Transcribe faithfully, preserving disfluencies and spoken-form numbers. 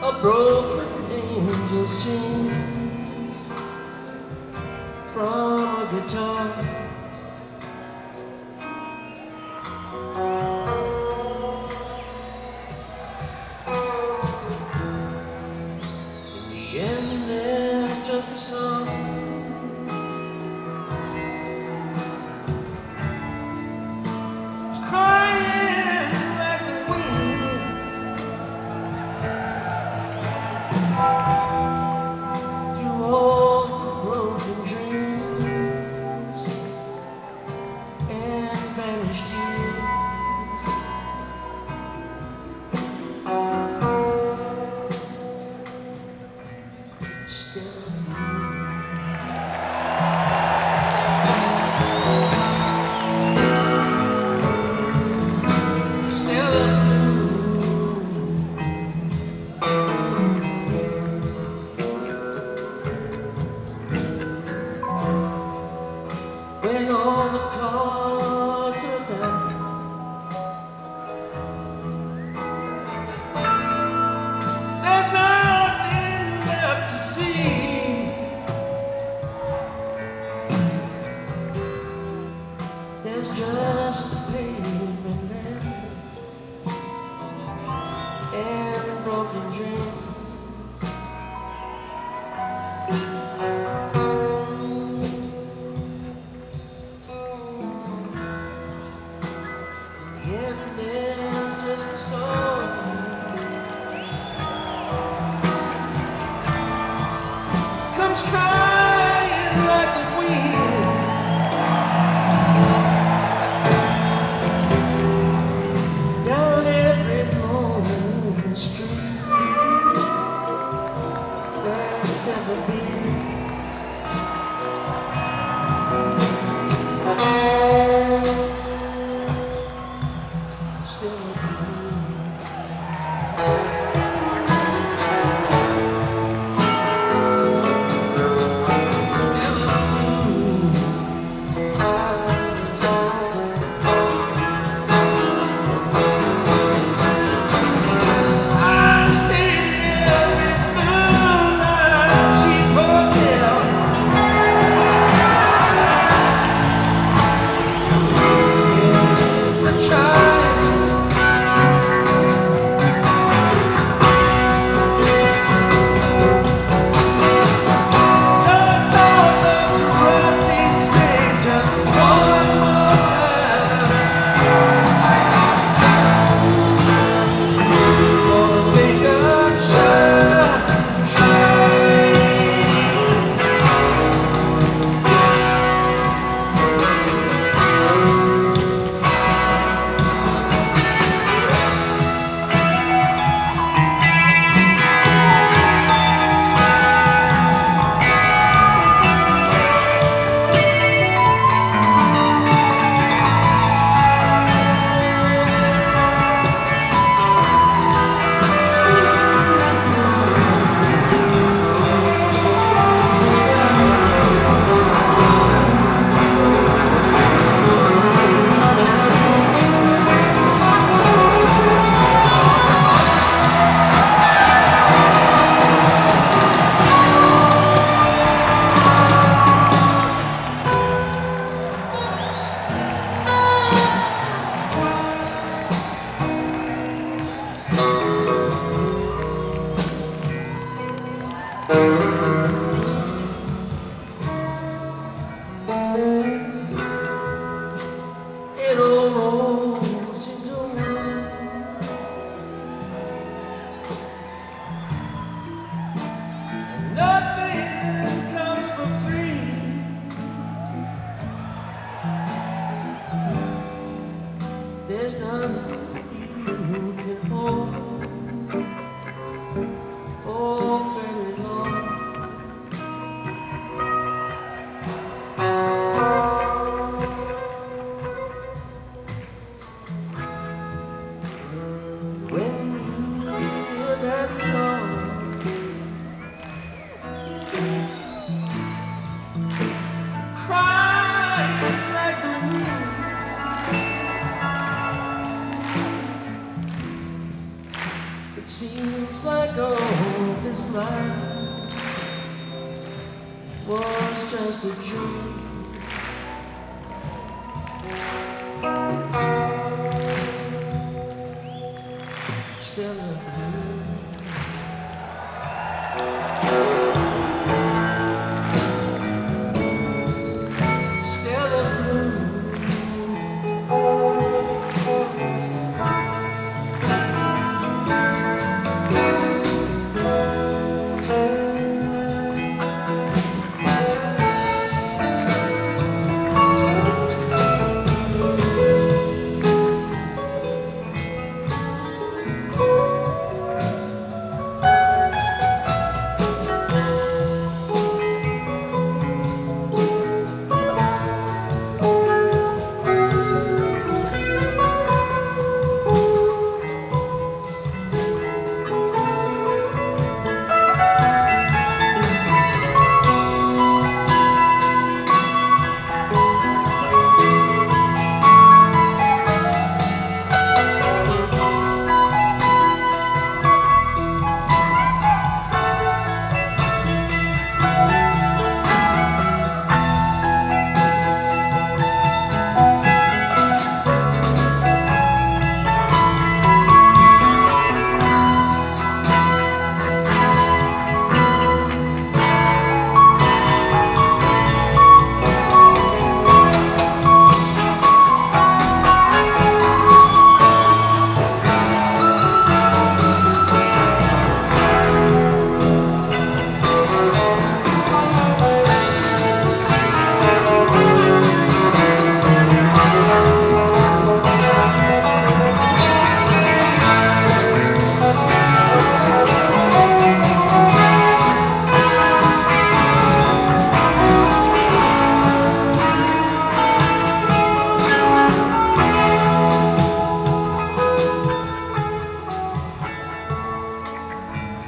A broken angel sings from a guitar. In the end, there's just a song. It's crying like the wind through all the broken dreams and vanished years. Still when all the cards are down, there's nothing left to see. There's just a pavement left and broken dreams. And there's just a soul comes crying like the wind down every lonely street that's ever been. Still it all rolls into one, and nothing comes for free. There's nothing you can hold for very long. That song crying like the wind, it seems like a this life was just a dream.